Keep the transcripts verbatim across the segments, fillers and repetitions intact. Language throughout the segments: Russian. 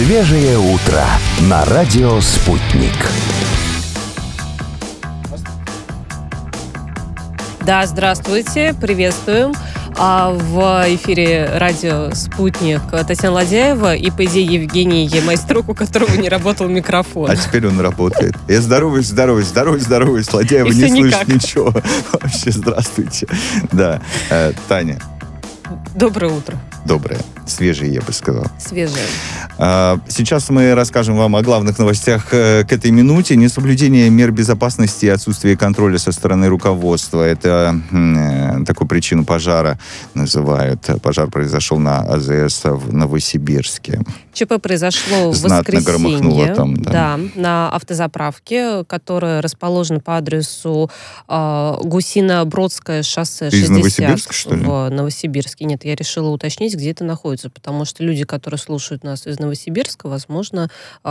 Свежее утро на радио «Спутник». Да, здравствуйте, приветствуем. А в эфире радио «Спутник» Татьяна Ладяева и, по идее, Евгений Майструк, у которого не работал микрофон. А теперь он работает. Я здороваюсь, здороваюсь, здороваюсь, здороваюсь. Ладяева не слышит ничего. Вообще, здравствуйте. Да, Таня. Доброе утро. Доброе. Свежее, я бы сказал. Свежее. Сейчас мы расскажем вам о главных новостях к этой минуте. Несоблюдение мер безопасности и отсутствие контроля со стороны руководства. Это э, такую причину пожара называют. Пожар произошел на АЗС в Новосибирске. ЧП произошло в Знатно воскресенье. громыхнуло там, да. Да, на автозаправке, которая расположена по адресу э, Гусино-Бродское шоссе Ты шестьдесят. из Новосибирска, что ли? В Новосибирске. Нет, я решила уточнить, где это находится, потому что люди, которые слушают нас из Новосибирска, возможно, э,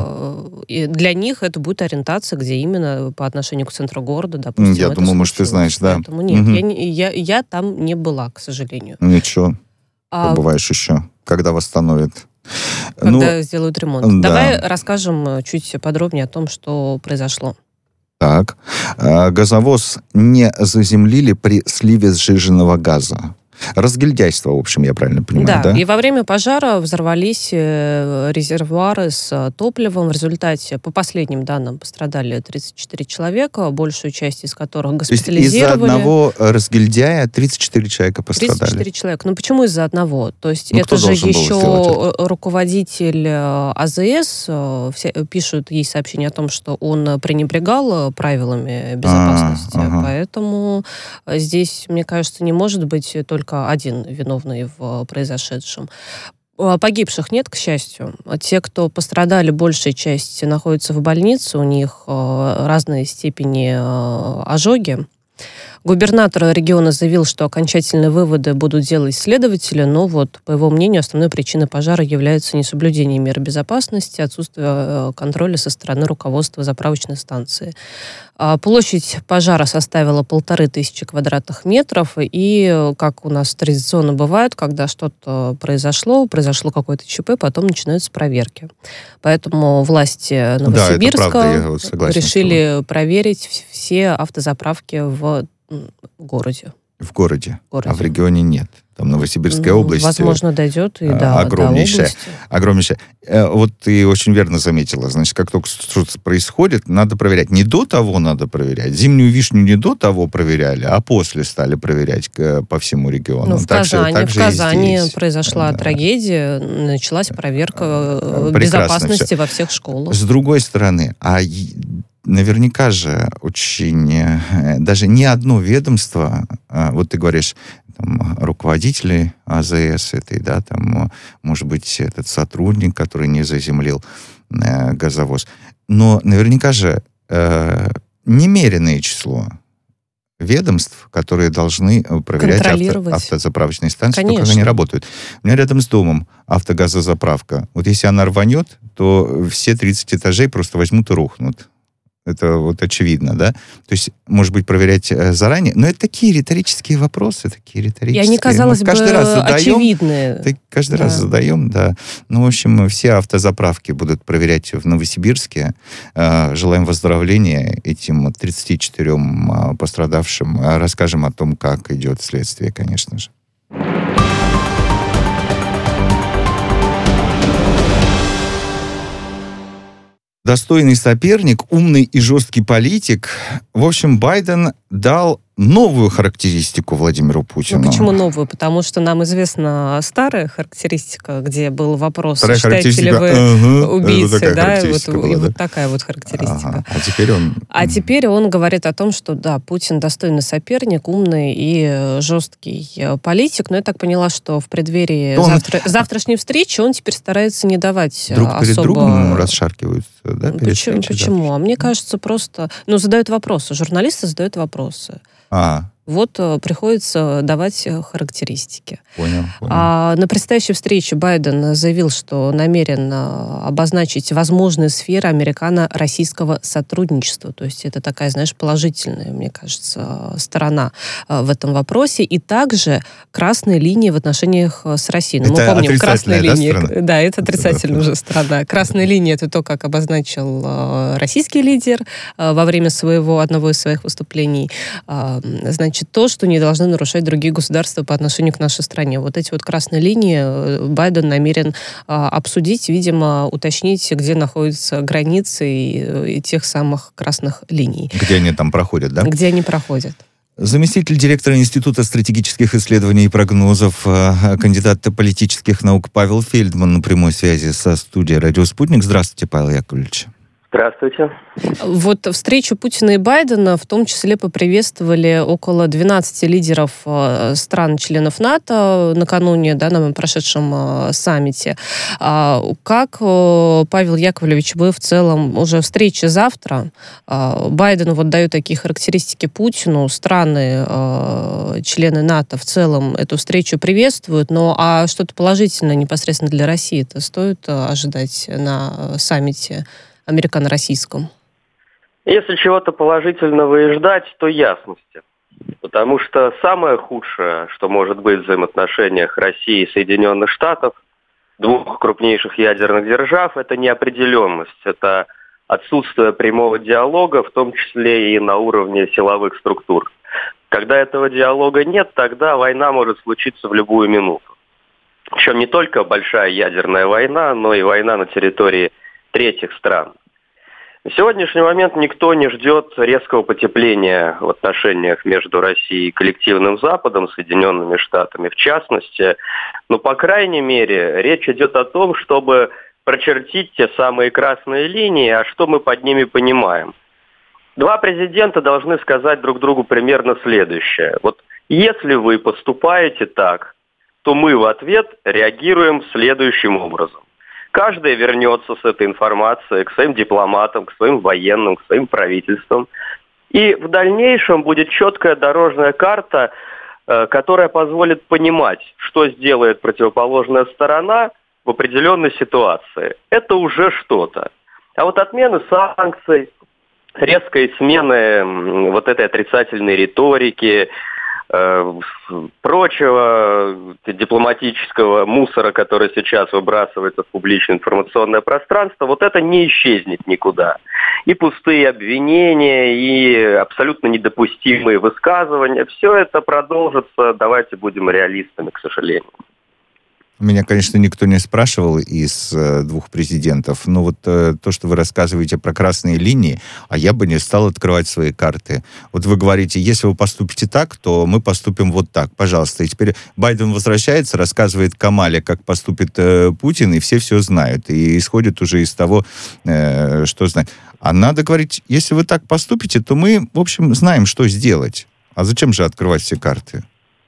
mm. и для них это будет ориентация, где именно по отношению к центру города, допустим. Я думаю, может, ты знаешь, да. Поэтому нет, угу. я, не, я, я там не была, к сожалению. Ничего, а, побываешь еще, когда восстановят. Когда ну, сделают ремонт. Да. Давай расскажем чуть подробнее о том, что произошло. Так. Газовоз не заземлили при сливе сжиженного газа. Разгильдяйство, в общем, я правильно понимаю, да? Да, и во время пожара взорвались резервуары с топливом. В результате, по последним данным, пострадали тридцать четыре человека, большую часть из которых госпитализировали. То есть из-за одного разгильдяя тридцать четыре человека пострадали? тридцать четыре человека. Ну почему из-за одного? То есть ну, это же еще это? руководитель АЗС, все, пишут ей сообщение о том, что он пренебрегал правилами безопасности. А, ага. Поэтому здесь, мне кажется, не может быть только один виновный в произошедшем. Погибших нет, к счастью. Те, кто пострадали, большая часть находится в больнице, у них разные степени ожоги. Губернатор региона заявил, что окончательные выводы будут делать следователи, но вот, по его мнению, основной причиной пожара является несоблюдение мер безопасности, отсутствие контроля со стороны руководства заправочной станции. Площадь пожара составила полторы тысячи квадратных метров, и, как у нас традиционно бывает, когда что-то произошло, произошло какое-то ЧП, потом начинаются проверки. Поэтому власти Новосибирска да, это правда, я решили проверить все автозаправки в В городе. В городе. В городе. А в регионе нет. Там Новосибирская ну, область. Возможно, дойдет и до, огромнейшая, до области. Огромнейшая. Вот ты очень верно заметила. Значит, как только что-то происходит, надо проверять. Не до того надо проверять. Зимнюю вишню не до того проверяли, а после стали проверять по всему региону. Ну, в так Казани, же, так в же Казани здесь. произошла да. трагедия. Началась проверка Прекрасно безопасности все. Во всех школах. С другой стороны, а наверняка же очень... Даже ни одно ведомство, вот ты говоришь, там, руководители АЗС этой, да, там, может быть, этот сотрудник, который не заземлил э, газовоз. Но наверняка же э, немеренное число ведомств, которые должны проверять авто, автозаправочные станции, то, как они работают. У меня рядом с домом автогазозаправка. Вот если она рванет, то все тридцать этажей просто возьмут и рухнут. Это вот очевидно, да? То есть, может быть, проверять заранее. Но это такие риторические вопросы, такие риторические. И они, казалось мы бы, раз задаем, очевидные. Каждый да. раз задаем, да. Ну, в общем, все автозаправки будут проверять в Новосибирске. Желаем выздоровления этим тридцати четырем пострадавшим. Расскажем о том, как идет следствие, конечно же. Достойный соперник, умный и жесткий политик. В общем, Байден дал новую характеристику Владимиру Путину. Ну, почему новую? Потому что нам известна старая характеристика, где был вопрос, Старая считаете ли вы ага, убийцей, да, и, вот, была, и да? вот такая вот характеристика. Ага. А теперь он... А теперь он говорит о том, что да, Путин достойный соперник, умный и жесткий политик, но я так поняла, что в преддверии он... завтра... завтрашней встречи он теперь старается не давать Друг особо... перед другом расшаркиваются, да? Почему? Почему? А мне кажется, просто... Ну, задают вопросы, журналисты задают вопросы. А, Вот приходится давать характеристики. Понял, понял. А на предстоящей встрече Байден заявил, что намерен обозначить возможные сферы американо-российского сотрудничества. То есть это такая, знаешь, положительная, мне кажется, сторона в этом вопросе. И также красные линии в отношениях с Россией. Но это мы помним, красные да, линии. страна? Да, это отрицательная уже сторона. Красные линии — это то, как обозначил российский лидер во время своего, одного из своих выступлений. Значит, то, что не должны нарушать другие государства по отношению к нашей стране. Вот эти вот красные линии Байден намерен обсудить, видимо, уточнить, где находятся границы и, и тех самых красных линий. Где они там проходят, да? Где они проходят. Заместитель директора Института стратегических исследований и прогнозов, кандидат политических наук Павел Фельдман на прямой связи со студией «Радио Спутник». Здравствуйте, Павел Яковлевич. Здравствуйте. Вот встречу Путина и Байдена в том числе поприветствовали около двенадцати лидеров стран-членов НАТО накануне, да, на прошедшем саммите. Как, Павел Яковлевич, вы в целом уже встреча завтра? Байден вот дает такие характеристики Путину, страны, члены НАТО в целом эту встречу приветствуют, но а что-то положительное непосредственно для России это стоит ожидать на саммите американо-российском? Если чего-то положительного и ждать, то ясности. Потому что самое худшее, что может быть в взаимоотношениях России и Соединенных Штатов, двух крупнейших ядерных держав, это неопределенность, это отсутствие прямого диалога, в том числе и на уровне силовых структур. Когда этого диалога нет, тогда война может случиться в любую минуту. Причем не только большая ядерная война, но и война на территории третьих стран. На сегодняшний момент никто не ждет резкого потепления в отношениях между Россией и коллективным Западом, Соединенными Штатами в частности. Но, по крайней мере, речь идет о том, чтобы прочертить те самые красные линии, а что мы под ними понимаем. Два президента должны сказать друг другу примерно следующее. Вот если вы поступаете так, то мы в ответ реагируем следующим образом. Каждый вернется с этой информацией к своим дипломатам, к своим военным, к своим правительствам. И в дальнейшем будет четкая дорожная карта, которая позволит понимать, что сделает противоположная сторона в определенной ситуации. Это уже что-то. А вот отмена санкций, резкой смены вот этой отрицательной риторики, прочего дипломатического мусора, который сейчас выбрасывается в публичное информационное пространство, вот это не исчезнет никуда. И пустые обвинения, и абсолютно недопустимые высказывания, все это продолжится, давайте будем реалистами, к сожалению. Меня, конечно, никто не спрашивал из э, двух президентов, но вот э, то, что вы рассказываете про красные линии, а я бы не стал открывать свои карты. Вот вы говорите, если вы поступите так, то мы поступим вот так, пожалуйста. И теперь Байден возвращается, рассказывает Камале, как поступит э, Путин, и все все знают. И исходит уже из того, э, что знают. А надо говорить, если вы так поступите, то мы, в общем, знаем, что сделать. А зачем же открывать все карты?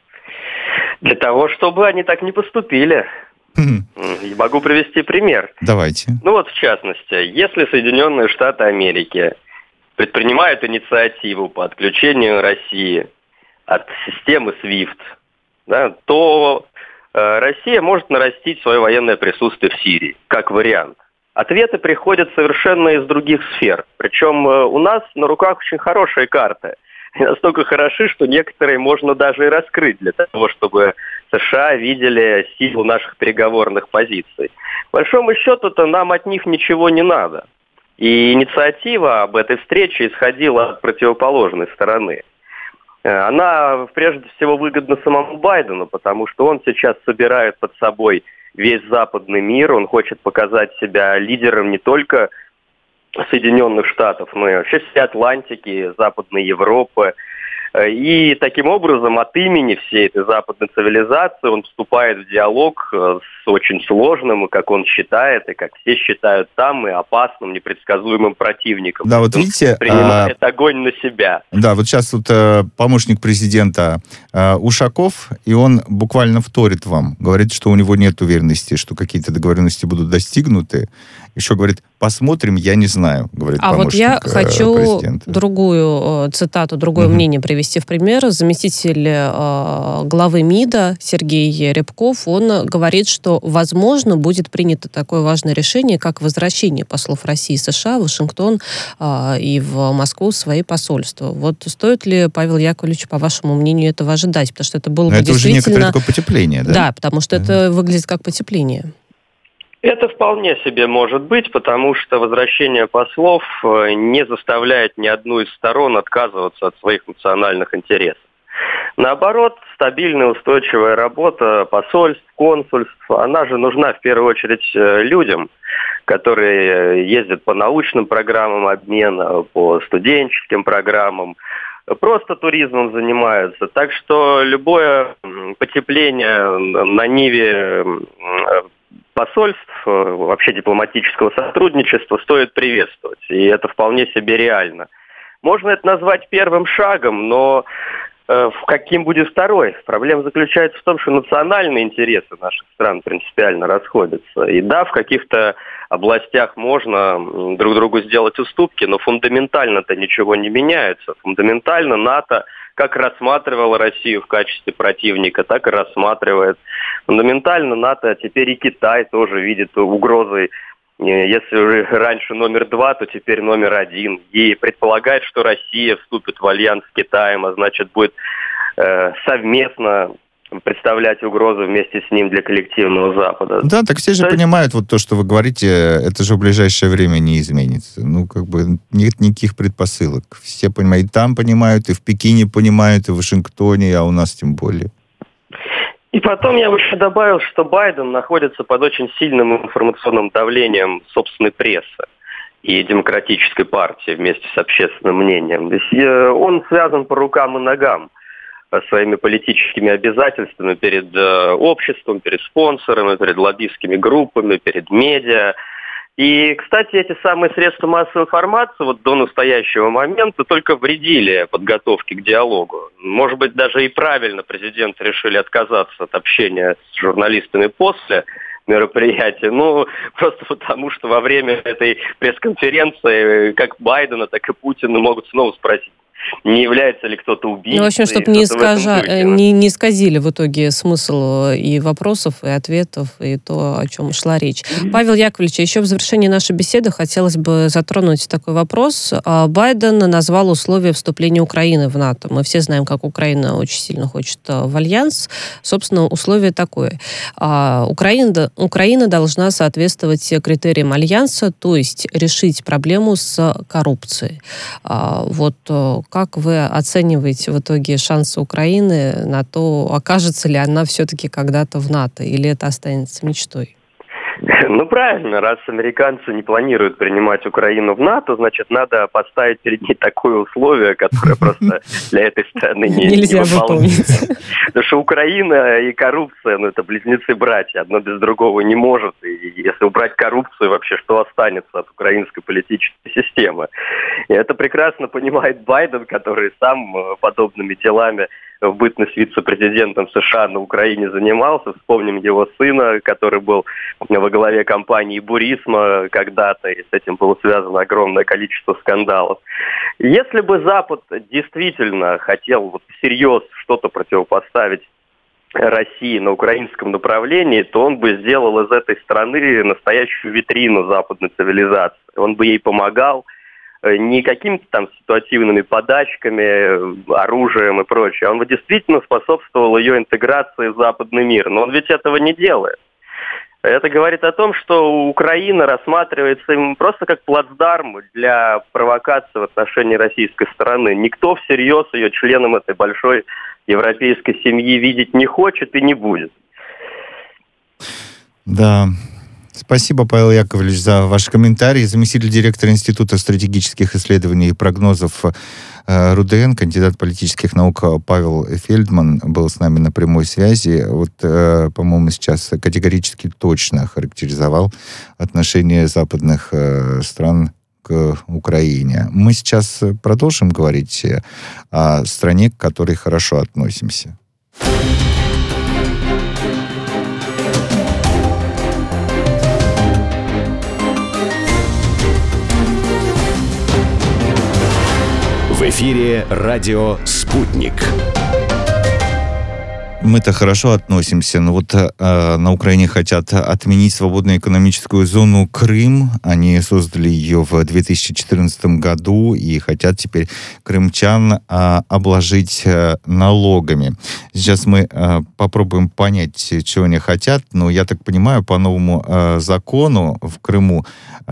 Для того, чтобы они так не поступили. Mm-hmm. Могу привести пример. Давайте. Ну вот, в частности, если Соединенные Штаты Америки предпринимают инициативу по отключению России от системы свифт, да, то э, Россия может нарастить свое военное присутствие в Сирии, как вариант. Ответы приходят совершенно из других сфер. Причем э, у нас на руках очень хорошие карты. И настолько хороши, что некоторые можно даже и раскрыть для того, чтобы США видели силу наших переговорных позиций. По большому счету-то нам от них ничего не надо. И инициатива об этой встрече исходила от противоположной стороны. Она прежде всего выгодна самому Байдену, потому что он сейчас собирает под собой весь западный мир, он хочет показать себя лидером не только Соединенных Штатов, но и вообще всей Атлантики, Западной Европы. И таким образом от имени всей этой западной цивилизации он вступает в диалог с очень сложным, и, как он считает, и как все считают там, и опасным, непредсказуемым противником. Да, вот он видите, принимает а... огонь на себя. Да, вот сейчас тут э, помощник президента э, Ушаков, и он буквально вторит вам, говорит, что у него нет уверенности, что какие-то договоренности будут достигнуты. Еще говорит, посмотрим, я не знаю, говорит а помощник вот я хочу президента. другую цитату, другое mm-hmm. мнение привести в пример. Заместитель э, главы МИДа Сергей Рябков, он говорит, что, возможно, будет принято такое важное решение, как возвращение послов России и США в Вашингтон э, и в Москву в свои посольства. Вот стоит ли, Павел Яковлевич, по вашему мнению, этого ожидать? Потому что это было Но бы это действительно... уже некоторое такое потепление, да? Да, потому что mm-hmm. это выглядит как потепление. Это вполне себе может быть, потому что возвращение послов не заставляет ни одну из сторон отказываться от своих национальных интересов. Наоборот, стабильная, устойчивая работа посольств, консульств, она же нужна в первую очередь людям, которые ездят по научным программам обмена, по студенческим программам, просто туризмом занимаются. Так что любое потепление на ниве посольств, вообще дипломатического сотрудничества стоит приветствовать. И это вполне себе реально. Можно это назвать первым шагом, но э, каким будет второй? Проблема заключается в том, что национальные интересы наших стран принципиально расходятся. И да, в каких-то областях можно друг другу сделать уступки, но фундаментально-то ничего не меняется. Фундаментально НАТО как рассматривала Россию в качестве противника, так и рассматривает. Фундаментально НАТО, а теперь и Китай тоже видит угрозой. Если уже раньше номер два, то теперь номер один. И предполагает, что Россия вступит в альянс с Китаем, а значит будет э, совместно представлять угрозу вместе с ним для коллективного Запада. Да, так все же то понимают, вот то, что вы говорите, это же в ближайшее время не изменится. Ну, как бы нет никаких предпосылок. Все понимают, и там понимают, и в Пекине понимают, и в Вашингтоне, а у нас тем более. И потом я бы еще добавил, что Байден находится под очень сильным информационным давлением собственной прессы и демократической партии вместе с общественным мнением. То есть он связан по рукам и ногам своими политическими обязательствами перед э, обществом, перед спонсорами, перед лоббистскими группами, перед медиа. И, кстати, эти самые средства массовой информации вот до настоящего момента только вредили подготовке к диалогу. Может быть, даже и правильно президенты решили отказаться от общения с журналистами после мероприятия. Ну, просто потому, что во время этой пресс-конференции как Байдена, так и Путина могут снова спросить, не является ли кто-то убийцей. Ну, в общем, чтобы не, искажа... не, не исказили в итоге смысл и вопросов, и ответов, и то, о чем шла речь. Mm-hmm. Павел Яковлевич, еще в завершении нашей беседы хотелось бы затронуть такой вопрос. Байден назвал условия вступления Украины в НАТО. Мы все знаем, как Украина очень сильно хочет в альянс. Собственно, условие такое. Украина, Украина должна соответствовать критериям альянса, то есть решить проблему с коррупцией. Вот как вы оцениваете в итоге шансы Украины на то, окажется ли она все-таки когда-то в НАТО, или это останется мечтой? Ну, правильно, раз американцы не планируют принимать Украину в НАТО, значит, надо поставить перед ней такое условие, которое просто для этой страны не, нельзя не выполнить. Потому что Украина и коррупция, ну, это близнецы-братья, одно без другого не может. И если убрать коррупцию, вообще что останется от украинской политической системы? И это прекрасно понимает Байден, который сам подобными делами в бытность вице-президентом США на Украине занимался. Вспомним его сына, который был во главе компании «Бурисма» когда-то, и с этим было связано огромное количество скандалов. Если бы Запад действительно хотел вот всерьез что-то противопоставить России на украинском направлении, то он бы сделал из этой страны настоящую витрину западной цивилизации. Он бы ей помогал, не какими-то там ситуативными подачками, оружием и прочее. Он бы действительно способствовал ее интеграции в западный мир. Но он ведь этого не делает. Это говорит о том, что Украина рассматривается им просто как плацдарм для провокации в отношении российской стороны. Никто всерьез ее членом этой большой европейской семьи видеть не хочет и не будет. Да. Спасибо, Павел Яковлевич, за ваши комментарии. Заместитель директора Института стратегических исследований и прогнозов РУДН, кандидат политических наук Павел Фельдман был с нами на прямой связи. Вот, по-моему, сейчас категорически точно характеризовал отношение западных стран к Украине. Мы сейчас продолжим говорить о стране, к которой хорошо относимся. В эфире радио «Спутник». Мы-то хорошо относимся, но вот э, на Украине хотят отменить свободную экономическую зону Крым. Они создали ее в две тысячи четырнадцатом году и хотят теперь крымчан э, обложить э, налогами. Сейчас мы э, попробуем понять, чего они хотят. Но я так понимаю, по новому э, закону в Крыму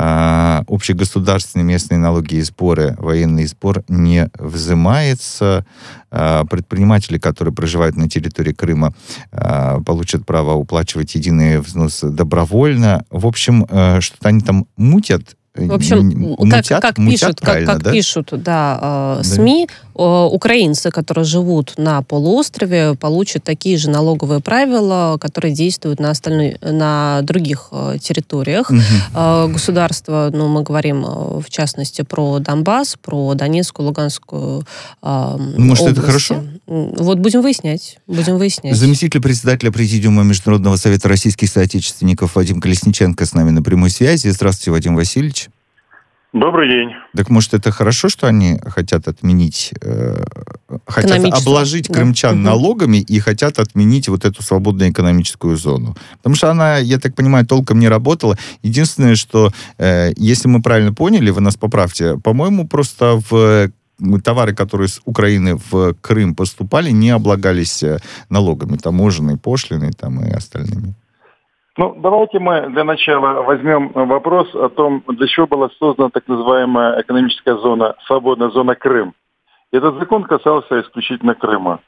э, общегосударственные местные налоги и сборы, военный сбор не взимается. Э, предприниматели, которые проживают на территории Крыма, э, получат право уплачивать единый взнос добровольно. В общем, э, что-то они там мутят. В общем, мутят, как, как, мутят, пишут, как, как да? пишут да, э, СМИ, э, украинцы, которые живут на полуострове, получат такие же налоговые правила, которые действуют на, остальной, на других э, территориях угу. э, государства. Ну, мы говорим, э, в частности, про Донбасс, про Донецкую, Луганскую э, Может, области. это хорошо? Вот будем выяснять. Будем выяснять. Заместитель председателя Президиума Международного совета российских соотечественников Вадим Колесниченко с нами на прямой связи. Здравствуйте, Вадим Васильевич. Добрый день. Так может, это хорошо, что они хотят отменить, э, хотят обложить крымчан да. налогами и хотят отменить вот эту свободную экономическую зону? Потому что она, я так понимаю, толком не работала. Единственное, что, э, если мы правильно поняли, вы нас поправьте, по-моему, просто в товары, которые с Украины в Крым поступали, не облагались налогами, таможенной, пошлиной там и остальными. Ну, давайте мы для начала возьмем вопрос о том, для чего была создана так называемая экономическая зона, свободная зона Крым. Этот закон касался исключительно Крыма.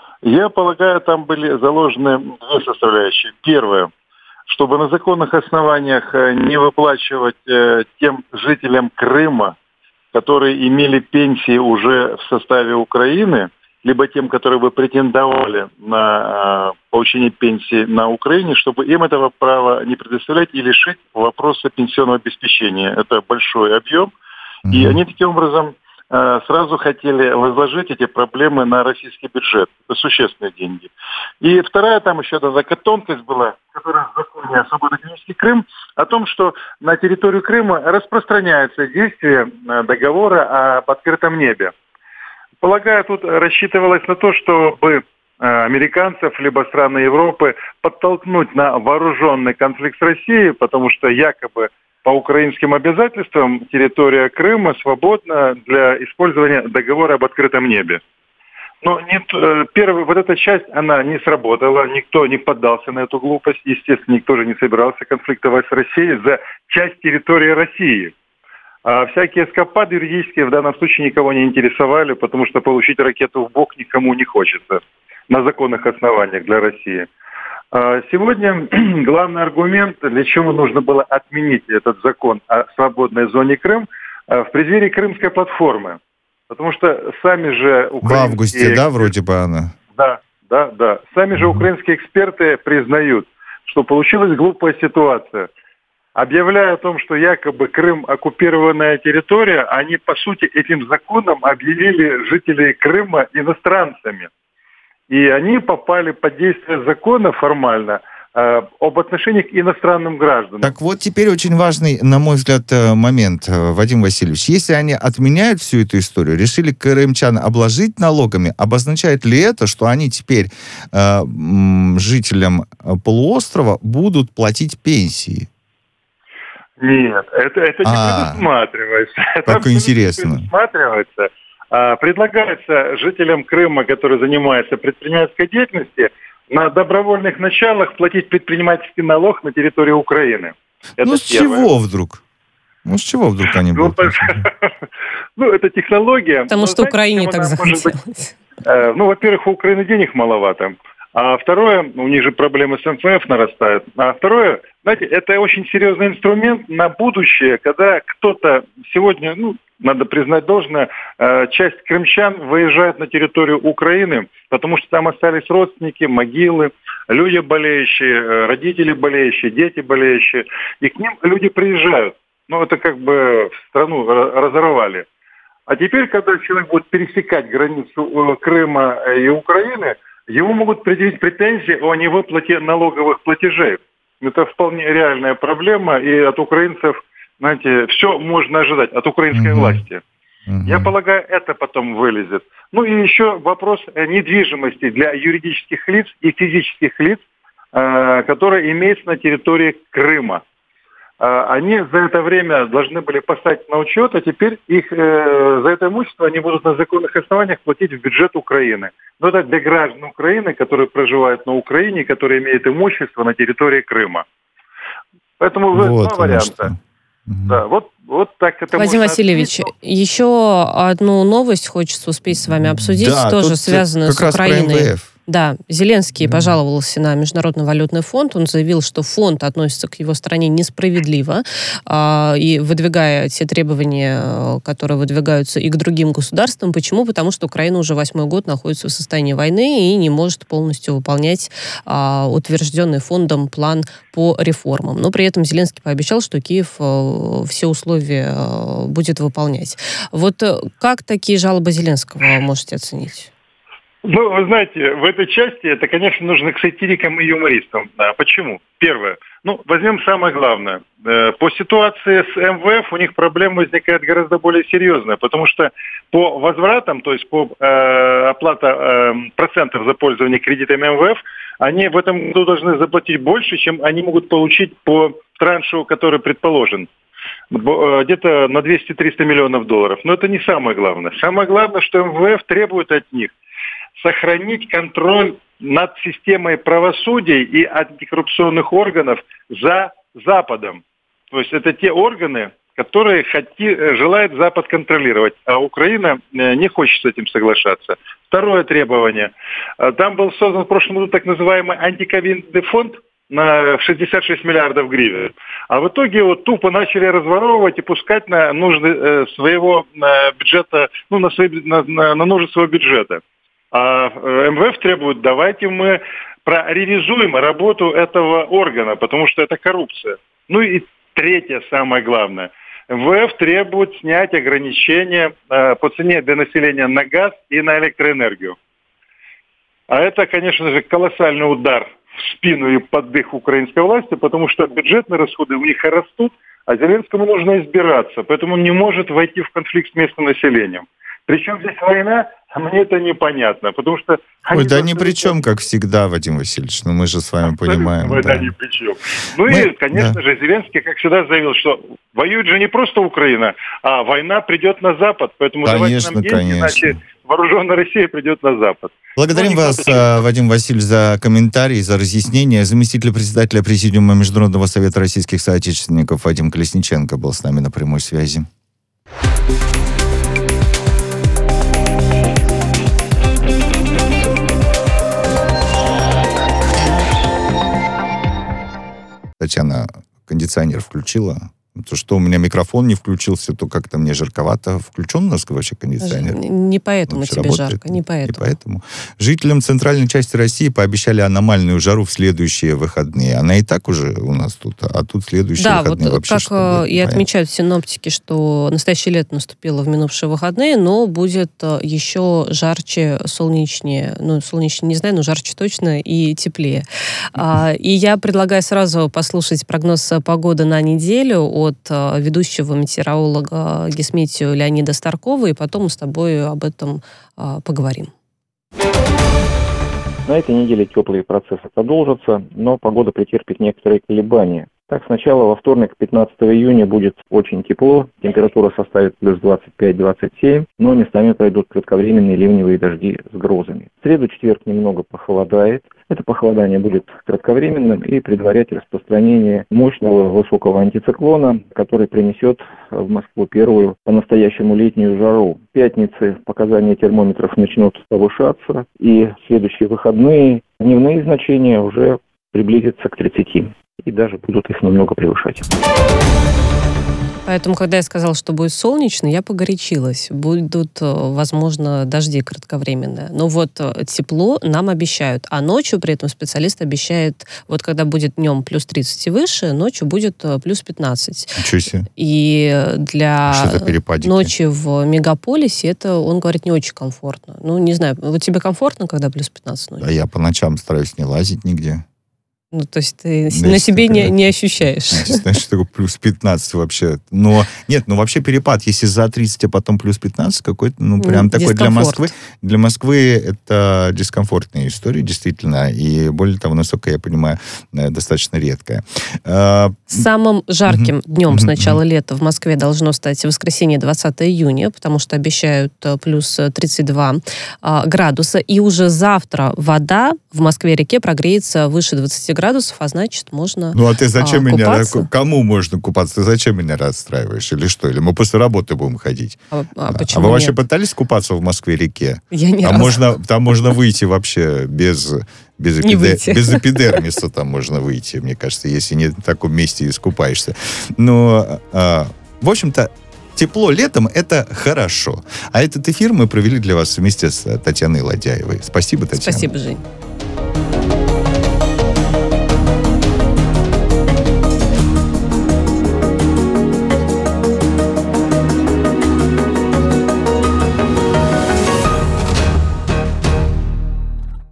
Я полагаю, там были заложены две составляющие. Первое, чтобы на законных основаниях не выплачивать тем жителям Крыма, которые имели пенсии уже в составе Украины, либо тем, которые бы претендовали на э, получение пенсии на Украине, чтобы им этого права не предоставлять и лишить вопроса пенсионного обеспечения. Это большой объем. Mm-hmm. И они таким образом э, сразу хотели возложить эти проблемы на российский бюджет. Это существенные деньги. И вторая там еще одна такая тонкость была, которая в законе о свободном экономический Крым, о том, что на территорию Крыма распространяется действие договора об открытом небе. Полагаю, тут рассчитывалось на то, чтобы американцев либо страны Европы подтолкнуть на вооруженный конфликт с Россией, потому что якобы по украинским обязательствам территория Крыма свободна для использования договора об открытом небе. Но нет, первая, вот эта часть, она не сработала, никто не поддался на эту глупость, естественно, никто же не собирался конфликтовать с Россией за часть территории России. А всякие эскапады юридические в данном случае никого не интересовали, потому что получить ракету в бок никому не хочется на законных основаниях для России. А сегодня главный аргумент, для чего нужно было отменить этот закон о свободной зоне Крым, в преддверии Крымской платформы. Потому что сами же украинские... В августе, да, вроде бы она? Да, да, да. Сами же украинские эксперты признают, что получилась глупая ситуация. Объявляя о том, что якобы Крым оккупированная территория, они, по сути, этим законом объявили жителей Крыма иностранцами. И они попали под действие закона формально э, об отношении к иностранным гражданам. Так вот, теперь очень важный, на мой взгляд, момент, Вадим Васильевич. Если они отменяют всю эту историю, решили крымчан обложить налогами, обозначает ли это, что они теперь э, жителям полуострова будут платить пенсии? Нет, это, это не А, предусматривается. Это как интересно. Не предусматривается. А, предлагается жителям Крыма, которые занимаются предпринимательской деятельностью, на добровольных началах платить предпринимательский налог на территории Украины. Это ну, с первое. чего вдруг? Ну, с чего вдруг они будут? Ну, это технология. Потому что Украине так захотелось. Ну, во-первых, у Украины денег маловато. А второе, у них же проблемы с эм эф эф нарастают. А второе, знаете, это очень серьезный инструмент на будущее, когда кто-то сегодня, ну, надо признать должное, часть крымчан выезжает на территорию Украины, потому что там остались родственники, могилы, люди болеющие, родители болеющие, дети болеющие. И к ним люди приезжают. Ну, это как бы страну разорвали. А теперь, когда человек будет пересекать границу Крыма и Украины, ему могут предъявить претензии о невыплате налоговых платежей. Это вполне реальная проблема, и от украинцев, знаете, все можно ожидать, от украинской mm-hmm. власти. Угу. Я полагаю, это потом вылезет. Ну и еще вопрос недвижимости для юридических лиц и физических лиц, которые имеются на территории Крыма. Они за это время должны были поставить на учет, а теперь их за это имущество они будут на законных основаниях платить в бюджет Украины. Но это для граждан Украины, которые проживают на Украине, которые имеют имущество на территории Крыма. Поэтому вот, два варианта. Что. Да, вот, вот так это Вадим Васильевич, ответить. Еще одну новость хочется успеть с вами обсудить, да, тоже связанную с Украиной. Да, Зеленский mm-hmm. пожаловался на Международный валютный фонд. Он заявил, что фонд относится к его стране несправедливо, э, и выдвигая те требования, которые выдвигаются и к другим государствам. Почему? Потому что Украина уже восьмой год находится в состоянии войны и не может полностью выполнять э, утвержденный фондом план по реформам. Но при этом Зеленский пообещал, что Киев э, все условия э, будет выполнять. Вот э, как такие жалобы Зеленского можете оценить? Ну, вы знаете, в этой части это, конечно, нужно к сатирикам и юмористам. А почему? Первое. Ну, возьмем самое главное. По ситуации с эм вэ эф у них проблема возникает гораздо более серьезная, потому что по возвратам, то есть по э, оплате э, процентов за пользование кредитами эм вэ эф, они в этом году должны заплатить больше, чем они могут получить по траншу, который предположен. Где-то на двести-триста миллионов долларов. Но это не самое главное. Самое главное, что эм вэ эф требует от них сохранить контроль над системой правосудия и антикоррупционных органов за Западом. То есть это те органы, которые хоти, желает Запад контролировать, а Украина не хочет с этим соглашаться. Второе требование. Там был создан в прошлом году так называемый антиковидный фонд на шестьдесят шесть миллиардов гривен. А в итоге его тупо начали разворовывать и пускать на нужды своего бюджета, ну, на, свои, на, на, на нужды своего бюджета. А эм вэ эф требует, давайте мы проревизуем работу этого органа, потому что это коррупция. Ну и третье, самое главное. эм вэ эф требует снять ограничения э, по цене для населения на газ и на электроэнергию. А это, конечно же, колоссальный удар в спину и под дых украинской власти, потому что бюджетные расходы у них растут, а Зеленскому нужно избираться, поэтому он не может войти в конфликт с местным населением. Причем здесь война, мне это непонятно, потому что... Ой, да ни при чем, как всегда, Вадим Васильевич, ну мы же с вами понимаем. Ой, да, да ни при чем. Ну мы, и, конечно да. же, Зеленский, как всегда, заявил, что воюет же не просто Украина, а война придет на Запад, поэтому конечно, давайте нам деньги, конечно. иначе вооруженная Россия придет на Запад. Благодарим ну, вас, никто... Вадим Васильевич, за комментарий, за разъяснение. Заместитель председателя Президиума Международного совета российских соотечественников Вадим Колесниченко был с нами на прямой связи. Татьяна кондиционер включила. То, что у меня микрофон не включился, то как-то мне жарковато. Включен у нас вообще кондиционер? Не поэтому тебе работает? Жарко, не поэтому. не поэтому. Жителям центральной части России пообещали аномальную жару в следующие выходные. Она и так уже у нас тут, а тут следующие да, выходные вот вообще что будет? Да, как и отмечают синоптики, что настоящее лето наступило в минувшие выходные, но будет еще жарче, солнечнее. Ну, солнечнее не знаю, но жарче точно и теплее. Mm-hmm. И я предлагаю сразу послушать прогноз погоды на неделю от ведущего метеоролога Гесметео Леонида Старкова, и потом мы с тобой об этом а, поговорим. На этой неделе теплые процессы продолжатся, но погода претерпит некоторые колебания. Так, сначала во вторник, пятнадцатого июня, будет очень тепло, температура составит плюс двадцать пять - двадцать семь, но местами пойдут кратковременные ливневые дожди с грозами. В среду, четверг немного похолодает. Это похолодание будет кратковременным и предварять распространение мощного высокого антициклона, который принесет в Москву первую по-настоящему летнюю жару. В пятнице показания термометров начнут повышаться, и в следующие выходные дневные значения уже приблизятся к тридцати. И даже будут их немного превышать. Поэтому, когда я сказала, что будет солнечно, я погорячилась. Будут, возможно, дожди кратковременные. Но вот тепло нам обещают. А ночью при этом специалист обещает, вот когда будет днем плюс тридцать и выше, ночью будет плюс пятнадцать. Ничего себе. И для ночи в мегаполисе это, он говорит, не очень комфортно. Ну, не знаю, вот тебе комфортно, когда плюс пятнадцать ночью? А я по ночам стараюсь не лазить нигде. Ну, то есть ты Да, на себе не, такая... не ощущаешь. Знаешь, что такое плюс пятнадцать вообще? Но нет, ну вообще перепад, если за тридцать, а потом плюс пятнадцать, какой-то, ну, прям такой для Москвы. Для Москвы это дискомфортная история, действительно. И более того, насколько я понимаю, достаточно редкая. Самым жарким mm-hmm. днем mm-hmm. с начала лета в Москве должно стать воскресенье двадцатого июня, потому что обещают плюс тридцать два градуса. И уже завтра вода в Москве-реке прогреется выше двадцати градусов, а значит, можно Ну, а ты зачем а, меня... купаться? Кому можно купаться? Ты зачем меня расстраиваешь? Или что? Или мы после работы будем ходить? А, а, а почему вы вообще нет? пытались купаться в Москве-реке? Я не а раз. Можно, там можно выйти вообще без... Без, эпидер... без эпидермиса там можно выйти, мне кажется, если не в таком месте искупаешься. Но, а, в общем-то, тепло летом — это хорошо. А этот эфир мы провели для вас вместе с Татьяной Ладяевой. Спасибо, Татьяна. Спасибо, Жень.